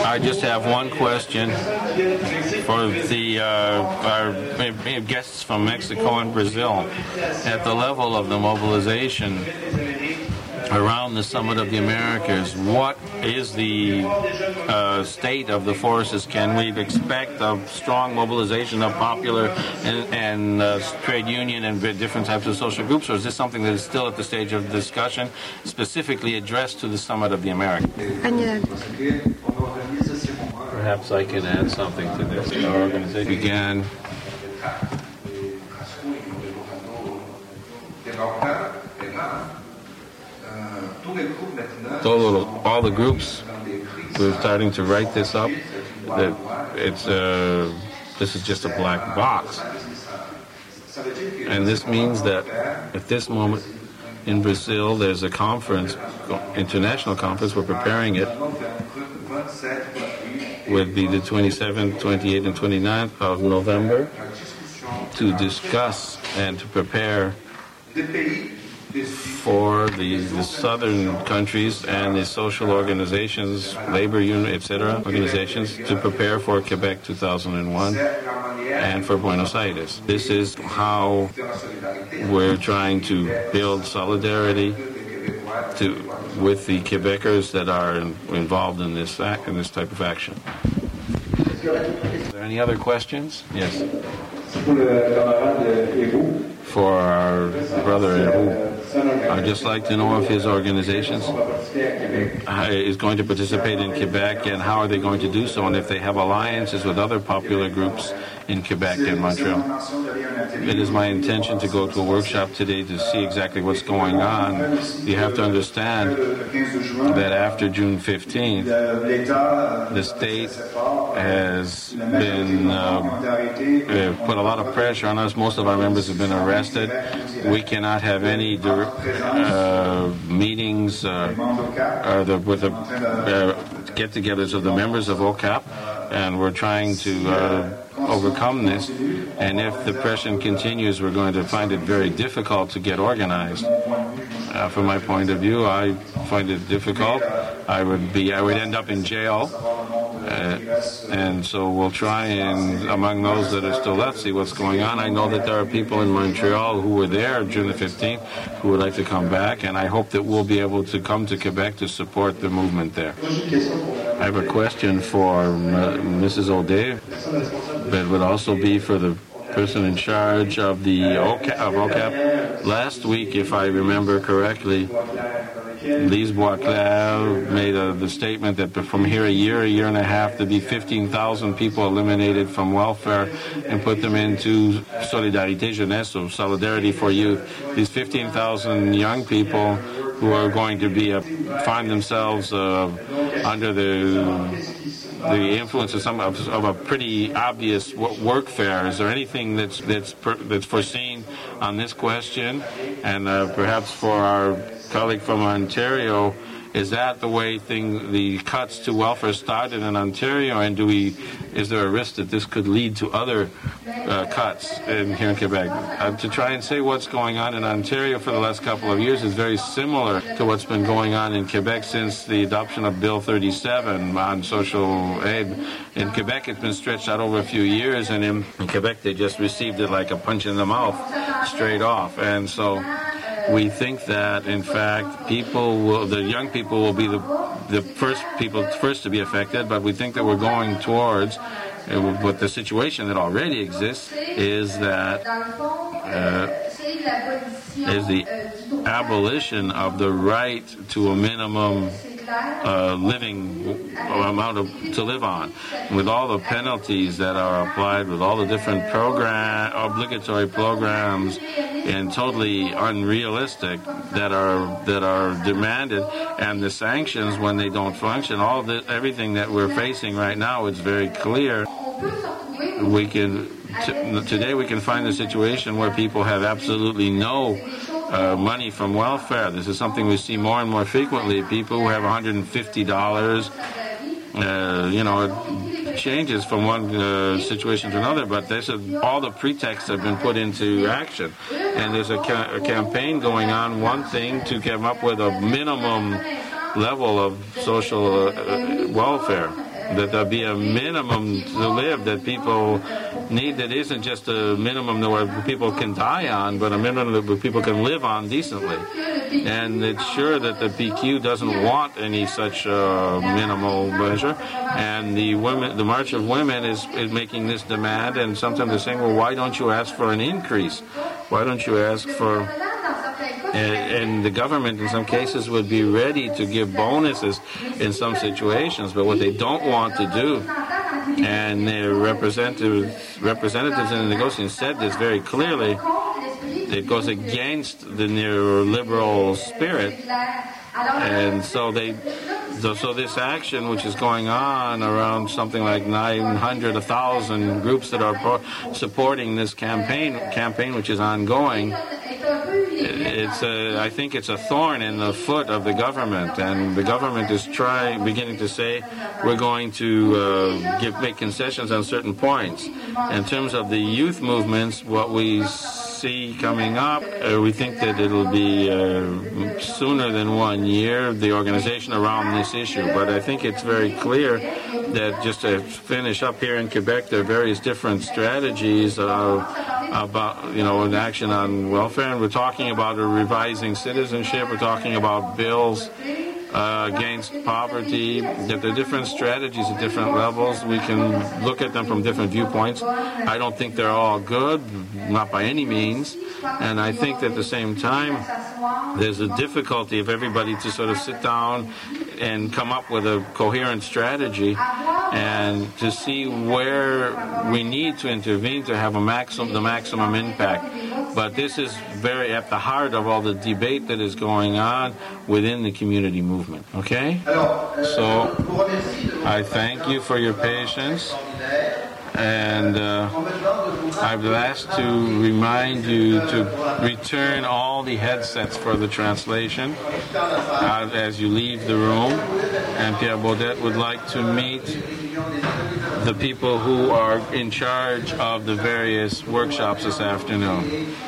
I just have one question for the our guests from Mexico and Brazil. At the level of the mobilization around the Summit of the Americas, what is the state of the forces? Can we expect a strong mobilization of popular and trade union and different types of social groups, or is this something that is still at the stage of discussion, specifically addressed to the Summit of the Americas? Perhaps I can add something to this. Our organization began all the groups, we're starting to write this up, that it's this is just a black box. And this means that at this moment in Brazil there's a conference, international conference, we're preparing it, would be the 27th, 28th, and 29th of November, to discuss and to prepare for the southern countries and the social organizations, labor union, etc., organizations, to prepare for Quebec 2001 and for Buenos Aires. This is how we're trying to build solidarity with the Quebecers that are involved in this type of action. Are there any other questions? Yes. For our brother, I'd just like to know if his organizations is going to participate in Quebec, and how are they going to do so, and if they have alliances with other popular groups in Quebec and Montreal. It is my intention to go to a workshop today to see exactly what's going on. You have to understand that after June 15th, the state has been put a lot of pressure on us. Most of our members have been arrested. We cannot have any meetings with the get-togethers of the members of OCAP, and we're trying to overcome this. And if the pressure continues, we're going to find it very difficult to get organized. From my point of view, I find it difficult. I would end up in jail. And so we'll try and, among those that are still left, see what's going on. I know that there are people in Montreal who were there June the 15th who would like to come back, and I hope that we'll be able to come to Quebec to support the movement there. I have a question for Mrs. Audet, that would also be for the person in charge of the OCAP. Last week, if I remember correctly, Lise Boisclair made the statement that from here a year and a half, there'd be 15,000 people eliminated from welfare and put them into Solidarité Jeunesse, so Solidarity for Youth. These 15,000 young people who are going to find themselves under the influence of a pretty obvious workfare. Is there anything that's foreseen on this question? And perhaps for our colleague from Ontario, is that the way the cuts to welfare started in Ontario, and is there a risk that this could lead to other cuts here in Quebec? To try and say what's going on in Ontario for the last couple of years is very similar to what's been going on in Quebec since the adoption of Bill 37 on social aid. In Quebec, it's been stretched out over a few years, and in Quebec, they just received it like a punch in the mouth, straight off. And so we think that, in fact, the young people will be the first to be affected, but we think that we're going towards, with the situation that already exists, is that is the abolition of the right to a minimum living amount to live on, with all the penalties that are applied, with all the different obligatory programs, and totally unrealistic that are demanded, and the sanctions when they don't function. Everything that we're facing right now, it's very clear. Today we can find a situation where people have absolutely no money from welfare. This is something we see more and more frequently. People who have $150, it changes from one situation to another, but all the pretexts have been put into action. And there's a campaign going on, one thing, to come up with a minimum level of social welfare. that there'll be a minimum to live that people need, that isn't just a minimum that people can die on, but a minimum that people can live on decently. And it's sure that the PQ doesn't want any such minimal measure. And the March of Women is making this demand, and sometimes they're saying, well, why don't you ask for an increase? Why don't you ask for... And the government in some cases would be ready to give bonuses in some situations, but what they don't want to do, and their representatives in the negotiation said this very clearly, it goes against the neoliberal spirit. And so this action, which is going on around something like 900, 1,000 groups that are supporting this campaign which is ongoing, I think it's a thorn in the foot of the government, and the government is beginning to say we're going to make concessions on certain points. In terms of the youth movements, what we see coming up, we think that it'll be sooner than 1 year, the organization around this issue. But I think it's very clear that, just to finish up here in Quebec, there are various different strategies about, an action on welfare, and we're talking about revising citizenship, we're talking about bills against poverty, that there are different strategies at different levels. We can look at them from different viewpoints. I don't think they're all good, not by any means, and I think that at the same time there's a difficulty of everybody to sort of sit down and come up with a coherent strategy and to see where we need to intervene to have the maximum impact. But this is very at the heart of all the debate that is going on within the community movement. Okay? So I thank you for your patience. And I've asked to remind you to return all the headsets for the translation as you leave the room. And Pierre Baudette would like to meet the people who are in charge of the various workshops this afternoon.